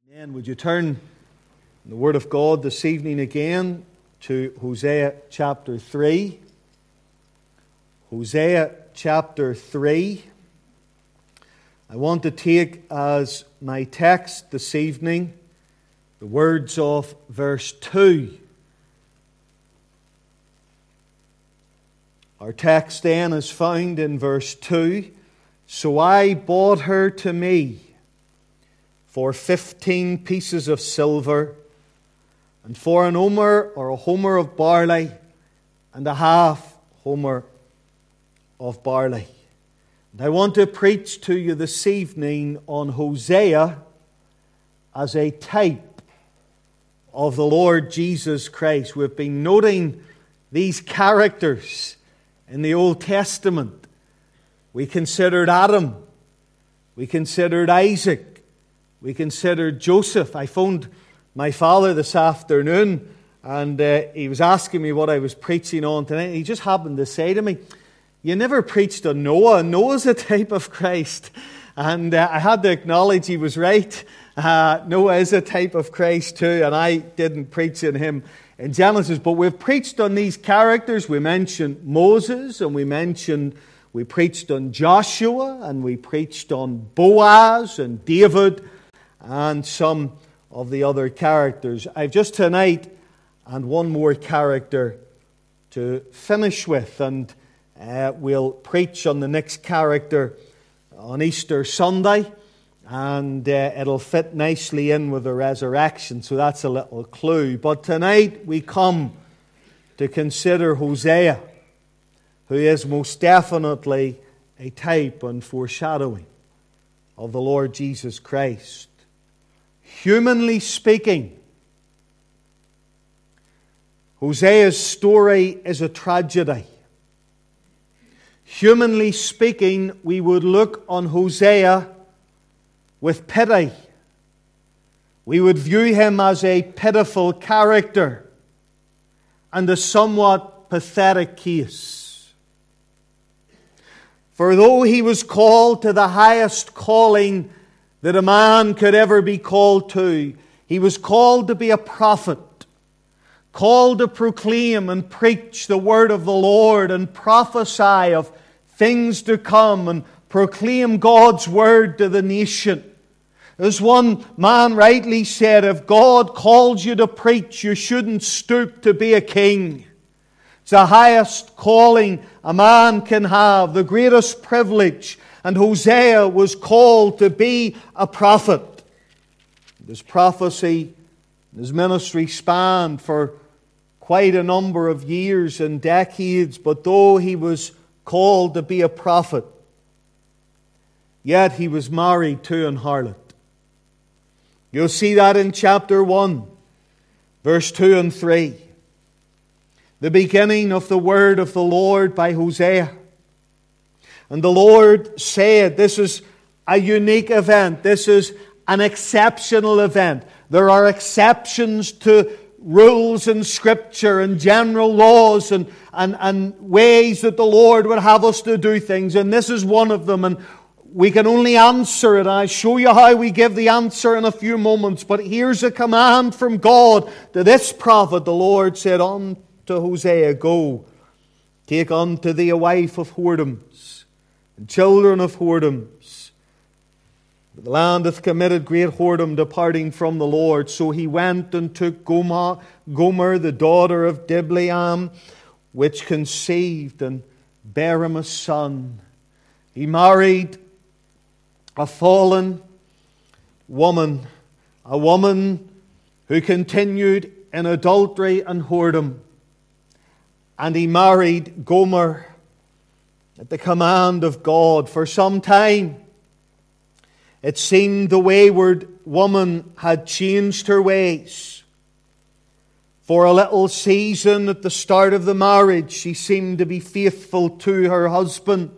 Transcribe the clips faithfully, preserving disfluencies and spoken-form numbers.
And would you turn in the Word of God this evening again to Hosea chapter three. Hosea chapter three. I want to take as my text this evening the words of verse two. Our text then is found in verse two. So I bought her to me for fifteen pieces of silver, and for an omer or a homer of barley, and a half homer of barley. And I want to preach to you this evening on Hosea as a type of the Lord Jesus Christ. We've been noting these characters in the Old Testament. We considered Adam. We considered Isaac. We considered Joseph. I phoned my father this afternoon and uh, he was asking me what I was preaching on tonight. He just happened to say to me, "You never preached on Noah. Noah's a type of Christ." And uh, I had to acknowledge he was right. Uh, Noah is a type of Christ too, and I didn't preach on him in Genesis. But we've preached on these characters. We mentioned Moses, and we mentioned, we preached on Joshua, and we preached on Boaz and David, and some of the other characters. I've just tonight and one more character to finish with, and uh, we'll preach on the next character on Easter Sunday, and uh, it'll fit nicely in with the resurrection, so that's a little clue. But tonight we come to consider Hosea, who is most definitely a type and foreshadowing of the Lord Jesus Christ. Humanly speaking, Hosea's story is a tragedy. Humanly speaking, we would look on Hosea with pity. We would view him as a pitiful character and a somewhat pathetic case. For though he was called to the highest calling that a man could ever be called to, he was called to be a prophet, called to proclaim and preach the word of the Lord and prophesy of things to come and proclaim God's word to the nation. As one man rightly said, if God calls you to preach, you shouldn't stoop to be a king. It's the highest calling a man can have, the greatest privilege. And Hosea was called to be a prophet. His prophecy, his ministry spanned for quite a number of years and decades, but though he was called to be a prophet, yet he was married to an harlot. You'll see that in chapter one, verse two and three. The beginning of the word of the Lord by Hosea. And the Lord said, this is a unique event. This is an exceptional event. There are exceptions to rules in Scripture and general laws and, and, and ways that the Lord would have us to do things. And this is one of them. And we can only answer it. I'll show you how we give the answer in a few moments. But here's a command from God to this prophet. The Lord said unto Hosea, go, take unto thee a wife of whoredoms, and children of whoredoms. The land hath committed great whoredom, departing from the Lord. So he went and took Gomer, Gomer the daughter of Diblaim, which conceived and bare him a son. He married a fallen woman, a woman who continued in adultery and whoredom. And he married Gomer at the command of God. For some time, it seemed the wayward woman had changed her ways. For a little season at the start of the marriage, she seemed to be faithful to her husband.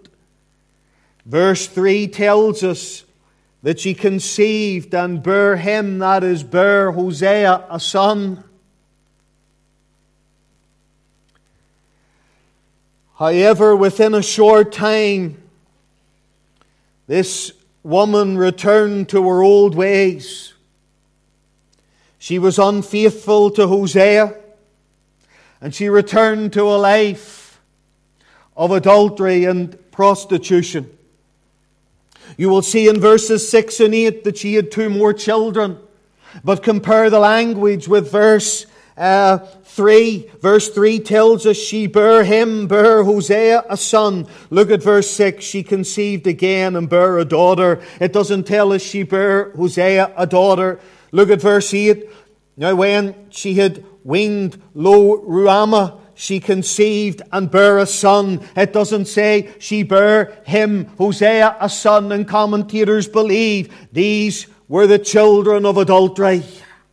Verse three tells us that she conceived and bare him, that is, bare Hosea, a son. However, within a short time, this woman returned to her old ways. She was unfaithful to Hosea, and she returned to a life of adultery and prostitution. You will see in verses six and eight that she had two more children. But compare the language with verse uh, three. Verse three tells us she bare him, bare Hosea, a son. Look at verse six. She conceived again and bare a daughter. It doesn't tell us she bare Hosea a daughter. Look at verse eight. Now when she had weaned Lo Ruhamah, she conceived and bare a son. It doesn't say she bare him, Hosea, a son. And commentators believe these were the children of adultery.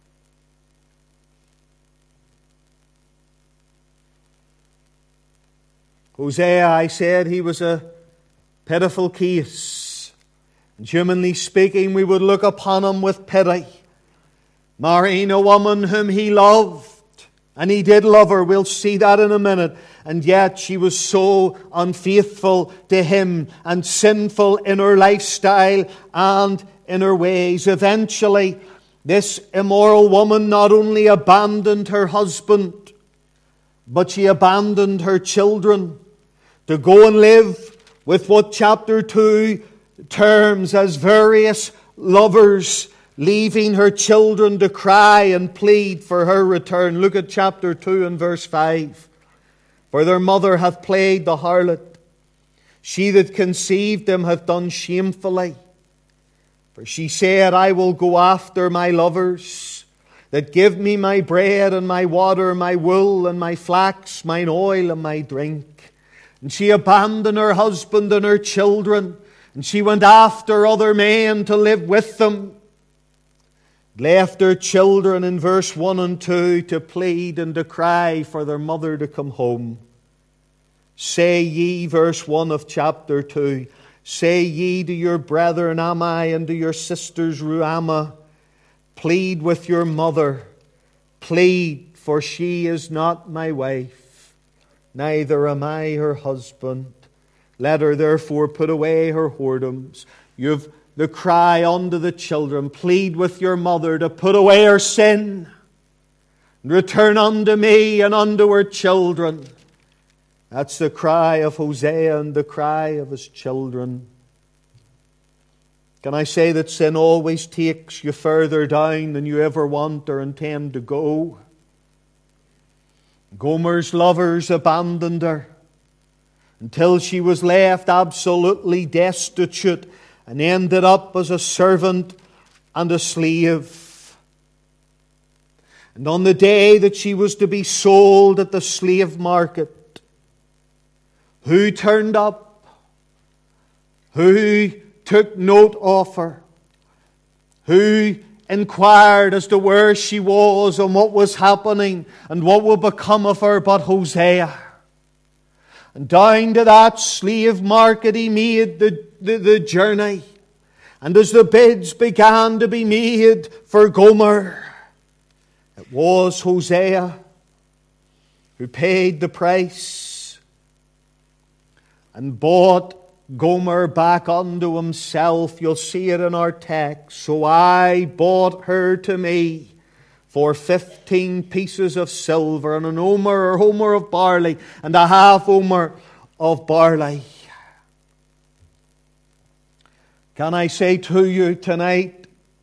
Hosea, I said, he was a pitiful case. And humanly speaking, we would look upon him with pity. Marrying a woman whom he loved. And he did love her. We'll see that in a minute. And yet she was so unfaithful to him and sinful in her lifestyle and in her ways. Eventually, this immoral woman not only abandoned her husband, but she abandoned her children to go and live with what chapter two terms as various lovers, leaving her children to cry and plead for her return. Look at chapter two and verse five. For their mother hath played the harlot. She that conceived them hath done shamefully. For she said, I will go after my lovers, that give me my bread and my water, my wool and my flax, mine oil and my drink. And she abandoned her husband and her children, and she went after other men to live with them. Left her children in verse one and two to plead and to cry for their mother to come home. Say ye, verse one of chapter two, say ye to your brethren Ammi and to your sisters Ruhamah, plead with your mother, plead, for she is not my wife, neither am I her husband. Let her therefore put away her whoredoms. You've the cry unto the children, plead with your mother to put away her sin, and return unto me and unto her children. That's the cry of Hosea and the cry of his children. Can I say that sin always takes you further down than you ever want or intend to go? Gomer's lovers abandoned her until she was left absolutely destitute and ended up as a servant and a slave. And on the day that she was to be sold at the slave market, who turned up? Who took note of her? Who inquired as to where she was and what was happening and what would become of her but Hosea? And down to that slave market he made the, the, the journey. And as the bids began to be made for Gomer, it was Hosea who paid the price and bought Gomer back unto himself. You'll see it in our text. So I bought her to me for fifteen pieces of silver and an omer or homer of barley and a half omer of barley. Can I say to you tonight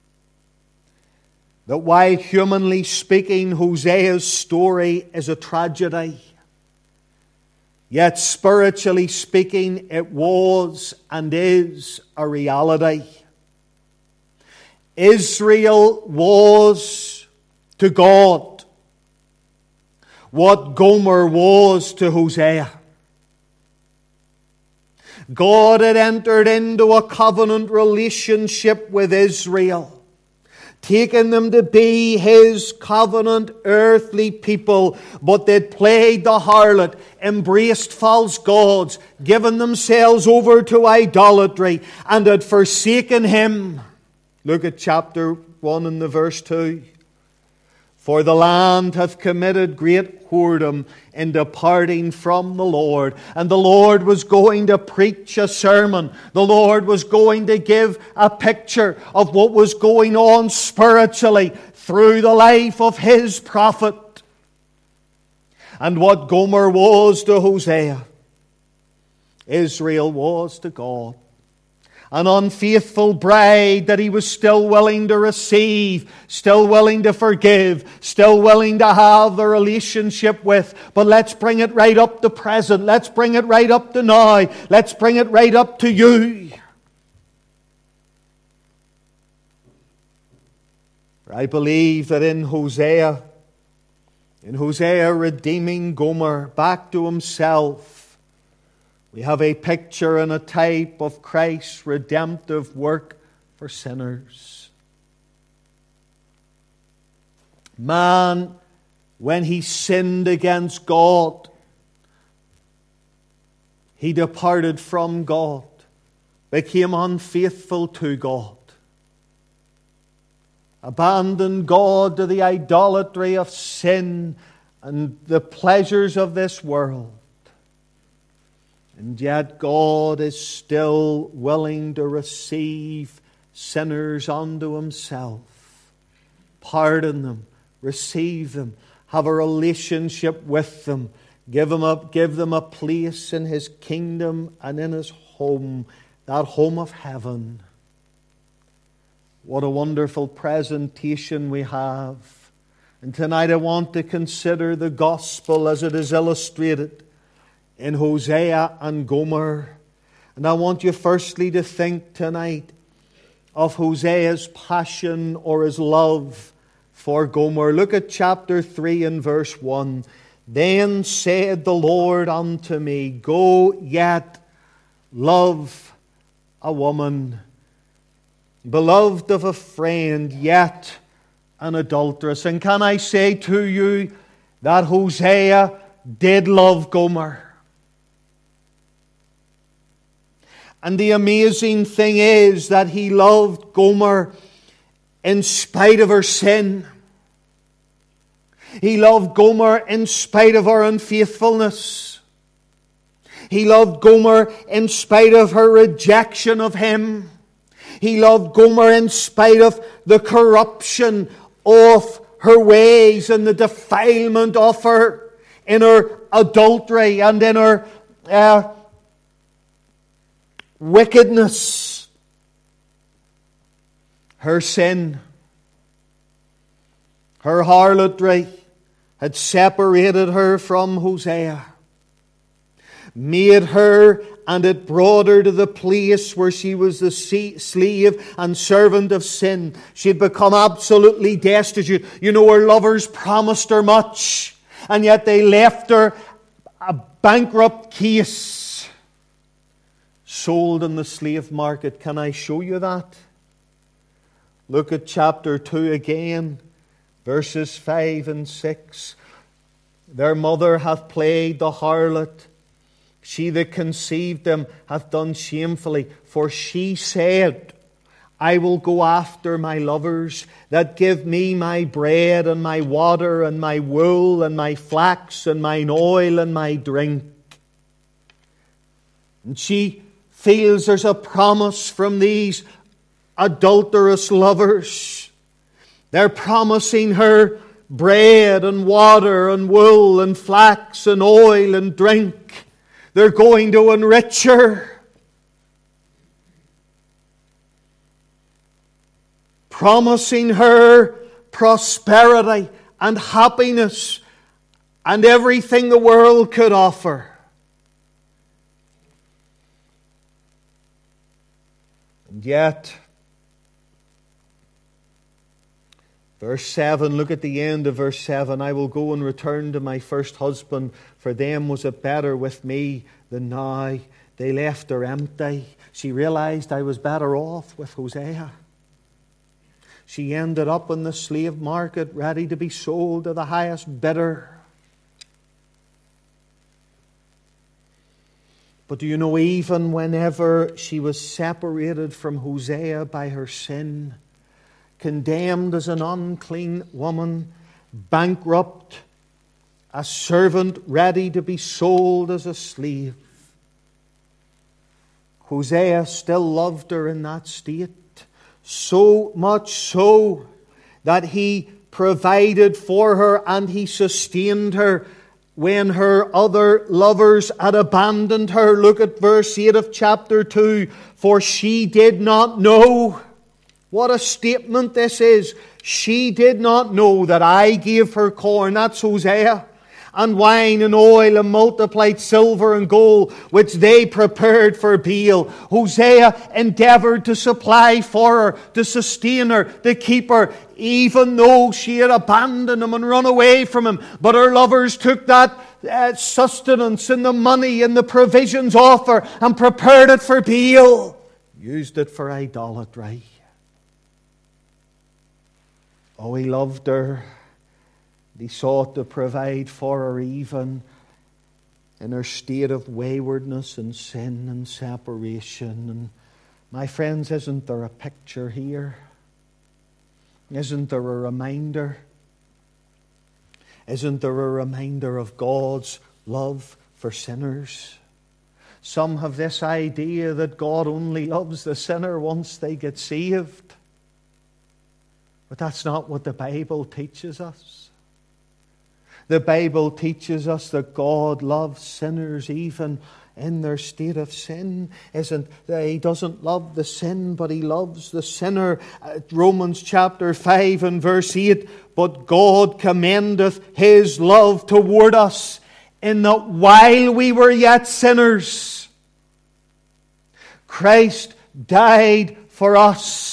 that while humanly speaking Hosea's story is a tragedy, yet spiritually speaking it was and is a reality. Israel was to God what Gomer was to Hosea. God had entered into a covenant relationship with Israel, taken them to be His covenant earthly people, but they'd played the harlot, embraced false gods, given themselves over to idolatry, and had forsaken Him. Look at chapter one and the verse two. For the land hath committed great whoredom in departing from the Lord. And the Lord was going to preach a sermon. The Lord was going to give a picture of what was going on spiritually through the life of his prophet. And what Gomer was to Hosea, Israel was to God. An unfaithful bride that he was still willing to receive, still willing to forgive, still willing to have the relationship with. But let's bring it right up to present. Let's bring it right up to now. Let's bring it right up to you. I believe that in Hosea, in Hosea redeeming Gomer back to himself, we have a picture and a type of Christ's redemptive work for sinners. Man, when he sinned against God, he departed from God, became unfaithful to God, abandoned God to the idolatry of sin and the pleasures of this world. And yet God is still willing to receive sinners unto himself, pardon them, receive them, have a relationship with them, give them a, give them a place in his kingdom and in his home, that home of heaven. What a wonderful presentation we have. And tonight I want to consider the gospel as it is illustrated in Hosea and Gomer. And I want you firstly to think tonight of Hosea's passion or his love for Gomer. Look at chapter three and verse one. Then said the Lord unto me, Go yet, love a woman, beloved of a friend, yet an adulteress. And can I say to you that Hosea did love Gomer? And the amazing thing is that he loved Gomer in spite of her sin. He loved Gomer in spite of her unfaithfulness. He loved Gomer in spite of her rejection of him. He loved Gomer in spite of the corruption of her ways and the defilement of her in her adultery and in her uh, wickedness. Her sin, her harlotry had separated her from Hosea, made her, and it brought her to the place where she was the slave and servant of sin. She had become absolutely destitute. You know, her lovers promised her much, and yet they left her a bankrupt case, sold in the slave market. Can I show you that? Look at chapter two again, verses five and six. Their mother hath played the harlot. She that conceived them hath done shamefully. For she said, I will go after my lovers that give me my bread and my water and my wool and my flax and mine oil and my drink. And she feels there's a promise from these adulterous lovers. They're promising her bread and water and wool and flax and oil and drink. They're going to enrich her, promising her prosperity and happiness and everything the world could offer. And yet, verse seven, look at the end of verse seven. I will go and return to my first husband, for them was it better with me than now. They left her empty. She realized I was better off with Hosea. She ended up in the slave market, ready to be sold to the highest bidder. But do you know, even whenever she was separated from Hosea by her sin, condemned as an unclean woman, bankrupt, a servant ready to be sold as a slave, Hosea still loved her in that state, so much so that he provided for her, and He sustained her when her other lovers had abandoned her. Look at verse eight of chapter two. For she did not know. What a statement this is. She did not know that I gave her corn. That's Hosea. And wine and oil and multiplied silver and gold, which they prepared for Baal. Hosea endeavored to supply for her, to sustain her, to keep her, even though she had abandoned him and run away from him. But her lovers took that uh, sustenance and the money and the provisions off her and prepared it for Baal. Used it for idolatry. Oh, he loved her. He sought to provide for her even in her state of waywardness and sin and separation. And my friends, isn't there a picture here? Isn't there a reminder? Isn't there a reminder of God's love for sinners? Some have this idea that God only loves the sinner once they get saved. But that's not what the Bible teaches us. The Bible teaches us that God loves sinners even in their state of sin. Isn't He doesn't love the sin, but He loves the sinner. Romans chapter five and verse eight. But God commendeth His love toward us, in that while we were yet sinners, Christ died for us.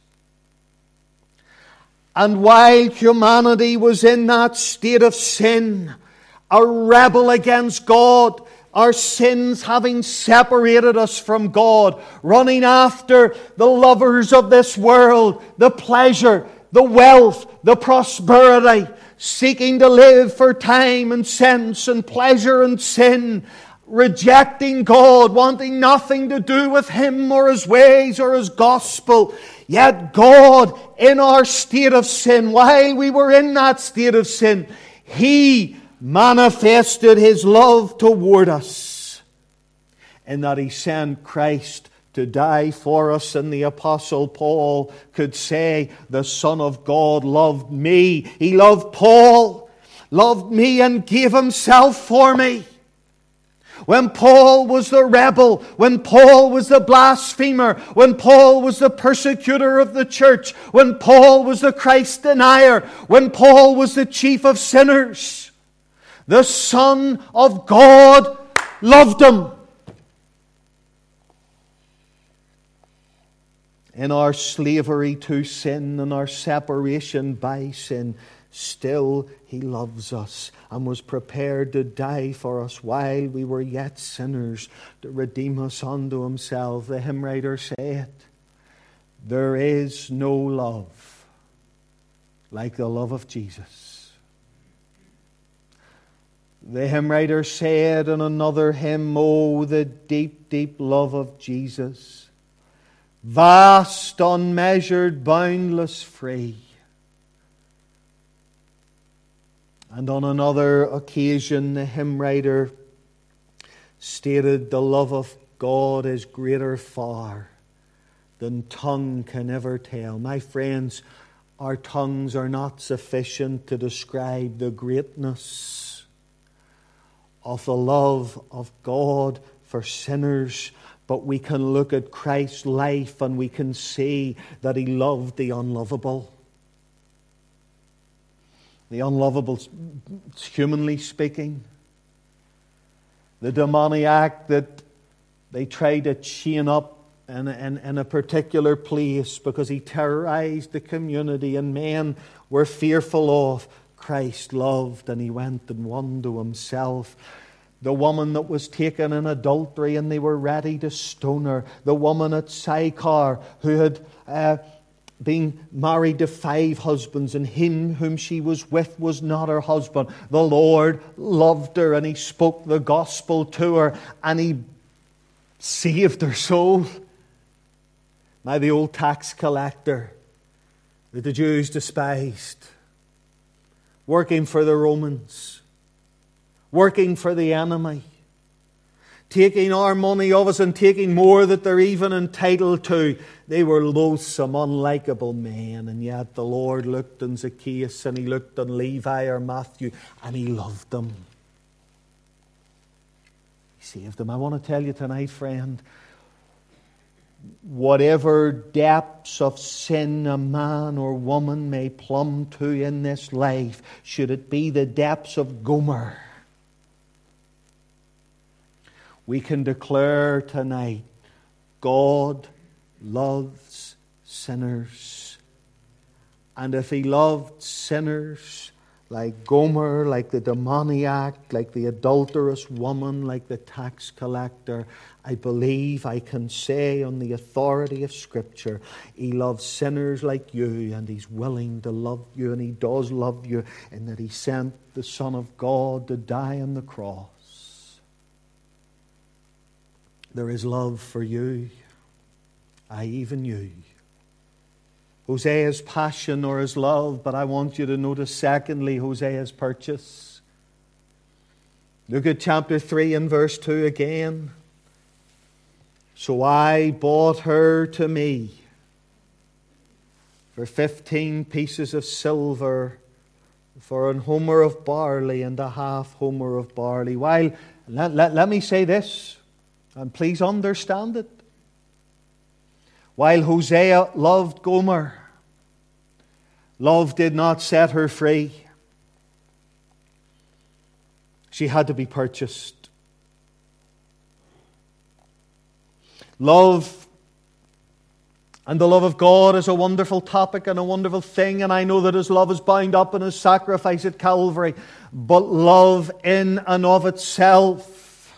And while humanity was in that state of sin, a rebel against God, our sins having separated us from God, running after the lovers of this world, the pleasure, the wealth, the prosperity, seeking to live for time and sense and pleasure and sin, rejecting God, wanting nothing to do with Him or His ways or His gospel. Yet God, in our state of sin, while we were in that state of sin, He manifested His love toward us, in that He sent Christ to die for us. And the Apostle Paul could say, the Son of God loved me. He loved Paul, loved me and gave Himself for me. When Paul was the rebel, when Paul was the blasphemer, when Paul was the persecutor of the church, when Paul was the Christ denier, when Paul was the chief of sinners, the Son of God loved him. In our slavery to sin and our separation by sin, still He loves us and was prepared to die for us while we were yet sinners, to redeem us unto Himself. The hymn writer said, there is no love like the love of Jesus. The hymn writer said in another hymn, oh, the deep, deep love of Jesus, vast, unmeasured, boundless, free. And on another occasion, the hymn writer stated, the love of God is greater far than tongue can ever tell. My friends, our tongues are not sufficient to describe the greatness of the love of God for sinners, but we can look at Christ's life and we can see that He loved the unlovable. The unlovable, humanly speaking. The demoniac that they tried to chain up in a, in, in a particular place because he terrorized the community and men were fearful of. Christ loved and He went and won to Himself. The woman that was taken in adultery and they were ready to stone her. The woman at Sychar who had Uh, being married to five husbands, and him whom she was with was not her husband. The Lord loved her and He spoke the gospel to her and He saved her soul. Now the old tax collector that the Jews despised, working for the Romans, working for the enemy, taking our money of us and taking more that they're even entitled to. They were loathsome, unlikable men. And yet the Lord looked on Zacchaeus and He looked on Levi or Matthew and He loved them. He saved them. I want to tell you tonight, friend, whatever depths of sin a man or woman may plumb to in this life, should it be the depths of Gomer, we can declare tonight, God loves sinners. And if He loved sinners like Gomer, like the demoniac, like the adulterous woman, like the tax collector, I believe I can say on the authority of Scripture, He loves sinners like you, and He's willing to love you, and He does love you, in that He sent the Son of God to die on the cross. There is love for you, I even you. Hosea's passion or his love, but I want you to notice secondly Hosea's purchase. Look at chapter three and verse two again. So I bought her to me for fifteen pieces of silver, for an homer of barley and a half homer of barley. While, let, let, let me say this, and please understand it. While Hosea loved Gomer, love did not set her free. She had to be purchased. Love and the love of God is a wonderful topic and a wonderful thing, and I know that His love is bound up in His sacrifice at Calvary. But love in and of itself,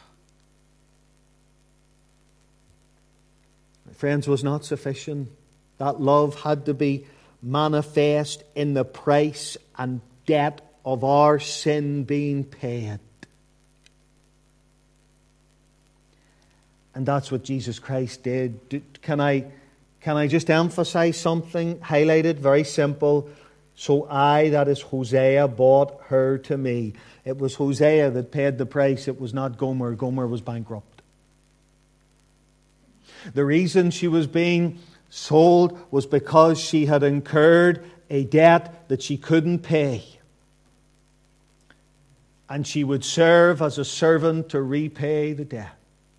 friends, was not sufficient. That love had to be manifest in the price and debt of our sin being paid. And that's what Jesus Christ did. Can I, can I just emphasize something? Highlighted, very simple. So I, that is Hosea, bought her to me. It was Hosea that paid the price. It was not Gomer. Gomer was bankrupt. The reason she was being sold was because she had incurred a debt that she couldn't pay. And she would serve as a servant to repay the debt.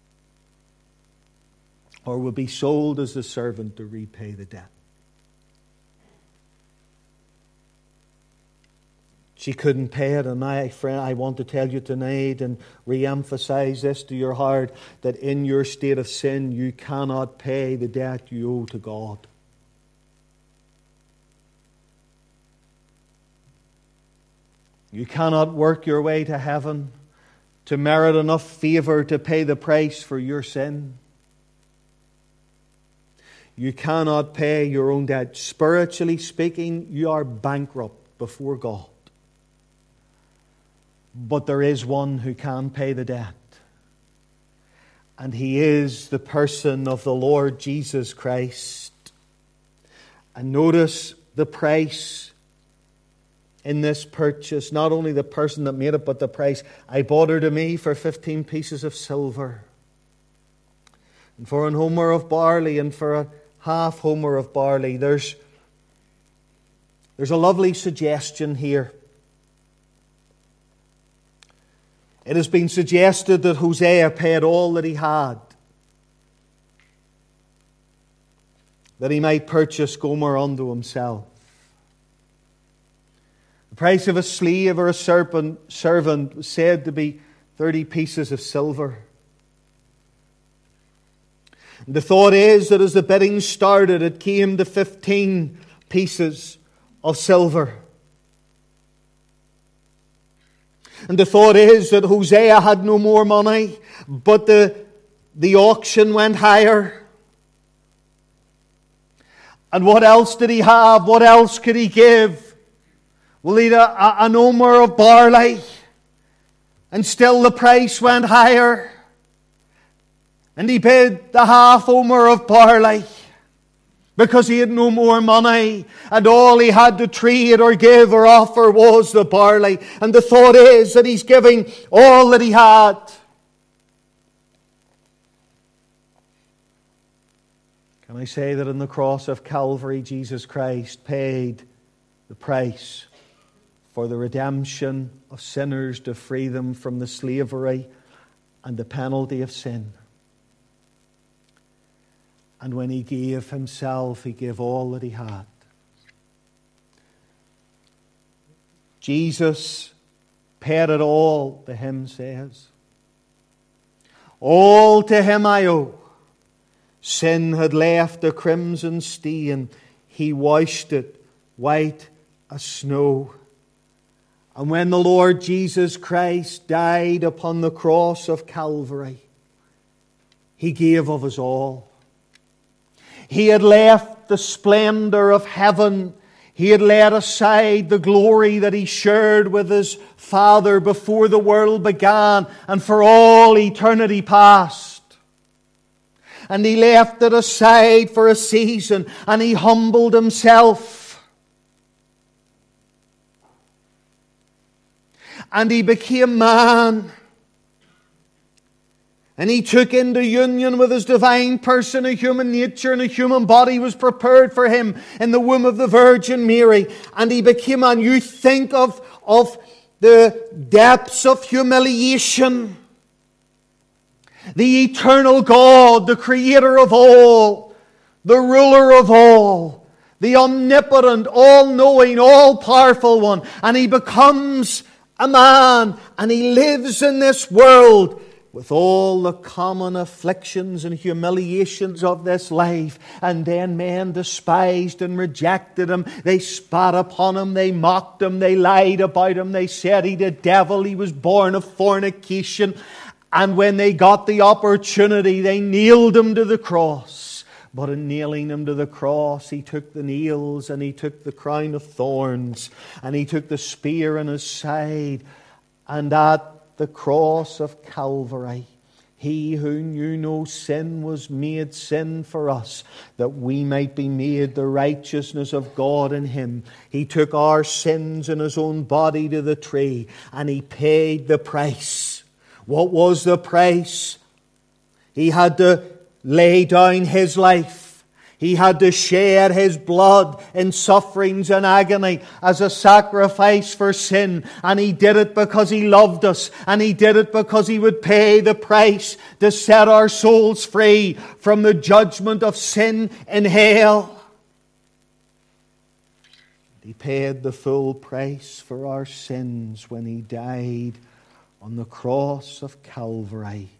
Or would be sold as a servant to repay the debt. She couldn't pay it, and my friend, I want to tell you tonight and re-emphasize this to your heart, that in your state of sin, you cannot pay the debt you owe to God. You cannot work your way to heaven to merit enough favor to pay the price for your sin. You cannot pay your own debt. Spiritually speaking, you are bankrupt before God. But there is one who can pay the debt. And He is the person of the Lord Jesus Christ. And notice the price in this purchase. Not only the person that made it, but the price. I bought her to me for fifteen pieces of silver. And for an homer of barley and for a half homer of barley. There's, there's a lovely suggestion here. It has been suggested that Hosea paid all that he had, that he might purchase Gomer unto himself. The price of a slave or a serpent, servant was said to be thirty pieces of silver. And the thought is that as the bidding started, it came to fifteen pieces of silver. And the thought is that Hosea had no more money, but the, the auction went higher. And what else did he have? What else could he give? Well, he had a, an homer of barley, and still the price went higher. And he bid the half homer of barley, because he had no more money, and all he had to trade or give or offer was the barley. And the thought is that he's giving all that he had. Can I say that in the cross of Calvary, Jesus Christ paid the price for the redemption of sinners, to free them from the slavery and the penalty of sin. And when He gave Himself, He gave all that He had. Jesus paid it all, the hymn says. All to Him I owe. Sin had left a crimson stain. He washed it white as snow. And when the Lord Jesus Christ died upon the cross of Calvary, He gave of His all. He had left the splendor of heaven. He had laid aside the glory that He shared with His Father before the world began and for all eternity past. And He left it aside for a season, and He humbled Himself. And He became man. And He took into union with His divine person a human nature, and a human body was prepared for Him in the womb of the Virgin Mary. And He became man. You think of, of the depths of humiliation. The eternal God, the Creator of all, the ruler of all, the omnipotent, all-knowing, all-powerful one. And He becomes a man, and He lives in this world with all the common afflictions and humiliations of this life. And then men despised and rejected Him. They spat upon Him. They mocked Him. They lied about Him. They said He the devil. He was born of fornication. And when they got the opportunity, they nailed Him to the cross. But in nailing Him to the cross, He took the nails, and He took the crown of thorns, and He took the spear in His side. And at the cross of Calvary, He who knew no sin was made sin for us, that we might be made the righteousness of God in Him. He took our sins in His own body to the tree, and He paid the price. What was the price? He had to lay down His life. He had to shed His blood in sufferings and agony as a sacrifice for sin. And He did it because He loved us. And He did it because He would pay the price to set our souls free from the judgment of sin in hell. He paid the full price for our sins when He died on the cross of Calvary.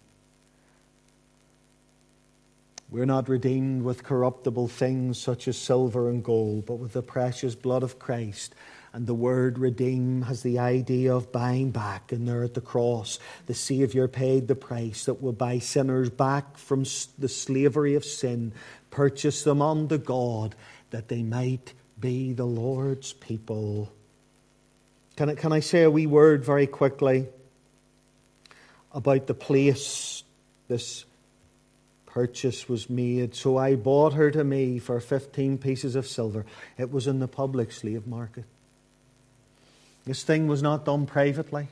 We're not redeemed with corruptible things such as silver and gold, but with the precious blood of Christ. And the word redeem has the idea of buying back. And there at the cross, the Saviour paid the price that will buy sinners back from the slavery of sin, purchase them unto God, that they might be the Lord's people. Can I, can I say a wee word very quickly about the place this purchase was made? So I bought her to me for fifteen pieces of silver. It was in the public slave market. This thing was not done privately.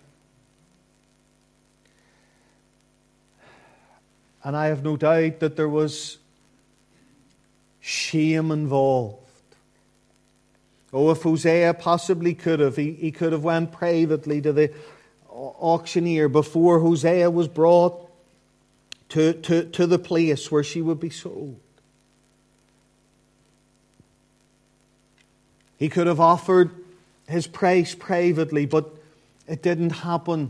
And I have no doubt that there was shame involved. Oh, if Hosea possibly could have, he, he could have went privately to the auctioneer before Hosea was brought to, to, to the place where she would be sold. He could have offered his price privately, but it didn't happen.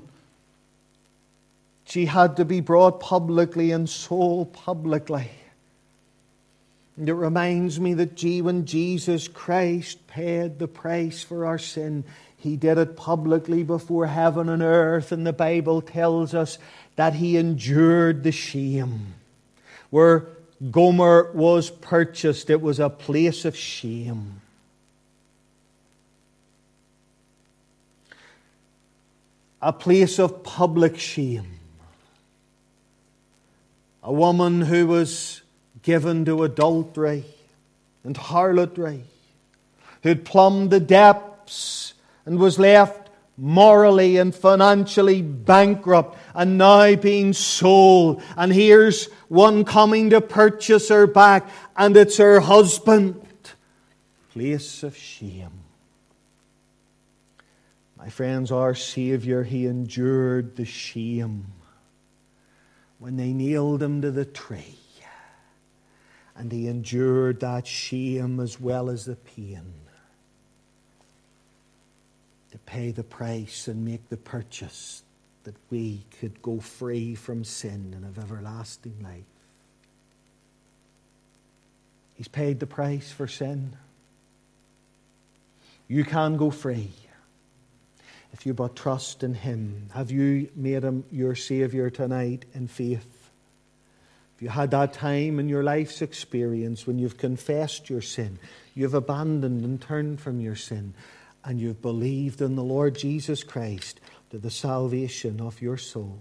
She had to be brought publicly and sold publicly. And it reminds me that when Jesus Christ paid the price for our sin, He did it publicly before heaven and earth. And the Bible tells us that He endured the shame. Where Gomer was purchased, it was a place of shame. A place of public shame. A woman who was given to adultery and harlotry, who had plumbed the depths and was left morally and financially bankrupt and now being sold. And here's one coming to purchase her back, and it's her husband. Place of shame. My friends, our Savior, He endured the shame when they nailed Him to the tree. And He endured that shame as well as the pain to pay the price and make the purchase that we could go free from sin and have everlasting life. He's paid the price for sin. You can go free if you but trust in Him. Have you made Him your Savior tonight in faith? If you had that time in your life's experience when you've confessed your sin, you've abandoned and turned from your sin, and you've believed in the Lord Jesus Christ to the salvation of your soul.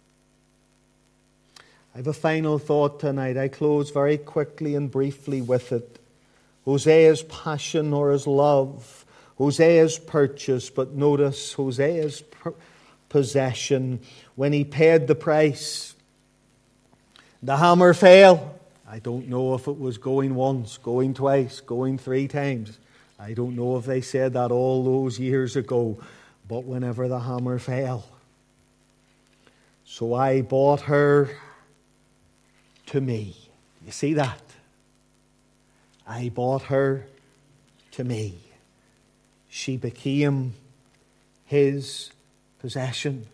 I have a final thought tonight. I close very quickly and briefly with it. Hosea's passion or his love, Hosea's purchase, but notice Hosea's possession. When he paid the price, the hammer fell. I don't know if it was going once, going twice, going three times. I don't know if they said that all those years ago. But whenever the hammer fell. So I bought her to me. You see that? I bought her to me. She became his possession.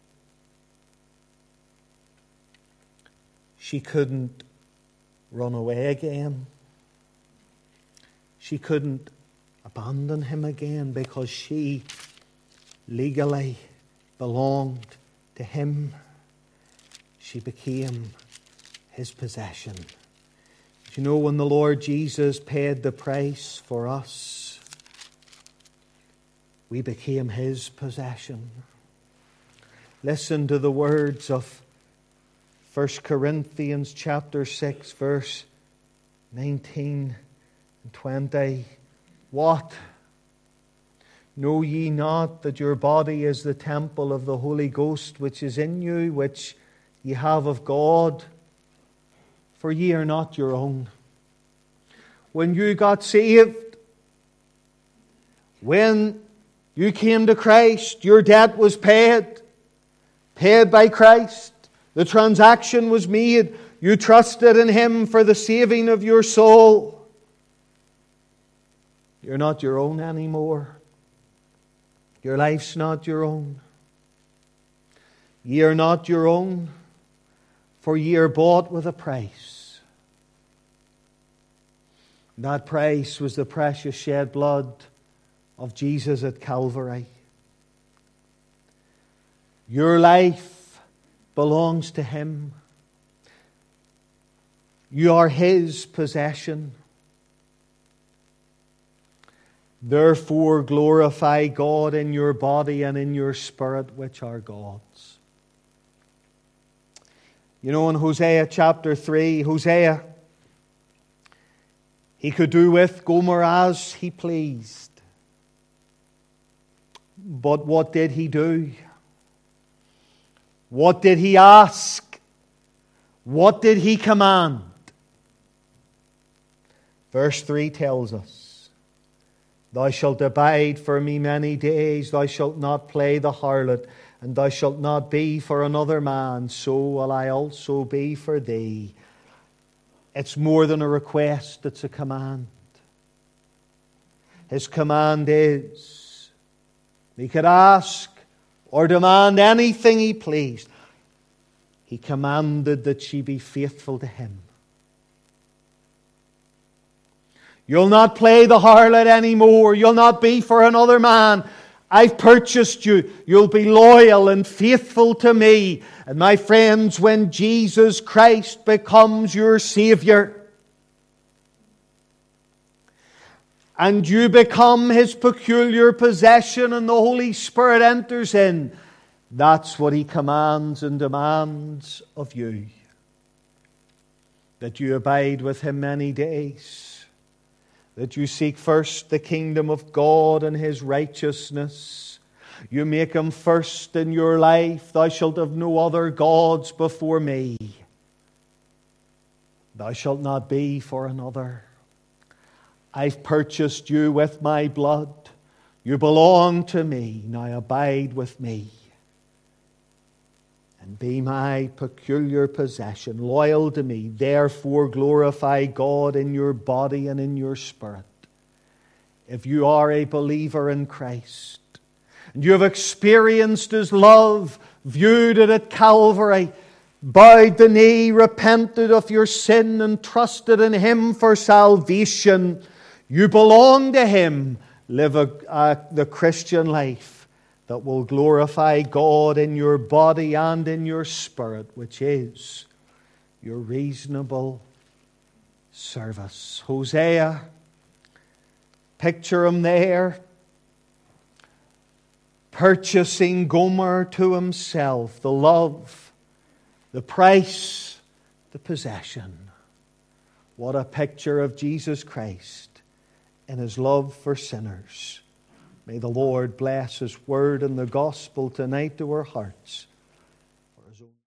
She couldn't run away again. She couldn't abandon him again because she legally belonged to him. She became his possession. Do you know when the Lord Jesus paid the price for us, we became his possession? Listen to the words of First Corinthians chapter six, verse nineteen and twenty. What? Know ye not that your body is the temple of the Holy Ghost which is in you, which ye have of God? For ye are not your own. When you got saved, when you came to Christ, your debt was paid. Paid by Christ. The transaction was made. You trusted in Him for the saving of your soul. You're not your own anymore. Your life's not your own. Ye are not your own, for ye are bought with a price. That price was the precious shed blood of Jesus at Calvary. Your life belongs to Him. You are His possession. Therefore glorify God in your body and in your spirit, which are God's. You know, in Hosea chapter three, Hosea, he could do with Gomer as he pleased. But what did he do? What did he ask? What did he command? Verse three tells us, Thou shalt abide for me many days, thou shalt not play the harlot, and thou shalt not be for another man, so will I also be for thee. It's more than a request, it's a command. His command is, he could ask or demand anything he pleased. He commanded that she be faithful to him. You'll not play the harlot anymore. You'll not be for another man. I've purchased you. You'll be loyal and faithful to me. And my friends, when Jesus Christ becomes your Savior, and you become His peculiar possession and the Holy Spirit enters in, that's what He commands and demands of you. That you abide with Him many days. That you seek first the kingdom of God and His righteousness. You make Him first in your life. Thou shalt have no other gods before me. Thou shalt not be for another. I've purchased you with my blood. You belong to me. Now abide with me and be my peculiar possession, loyal to me. Therefore glorify God in your body and in your spirit. If you are a believer in Christ, and you have experienced His love, viewed it at Calvary, bowed the knee, repented of your sin, and trusted in Him for salvation, you belong to Him. Live a, a, the Christian life that will glorify God in your body and in your spirit, which is your reasonable service. Hosea, picture him there, purchasing Gomer to himself, the love, the price, the possession. What a picture of Jesus Christ in His love for sinners. May the Lord bless His word and the gospel tonight to our hearts.